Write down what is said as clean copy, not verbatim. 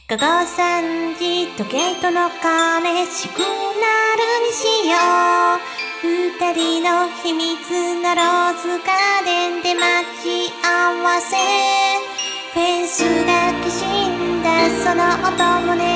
午後3時時計との鐘シグナルにしよう。二人の秘密のローズガーデンで待ち合わせ。フェンスがきしんだその音もね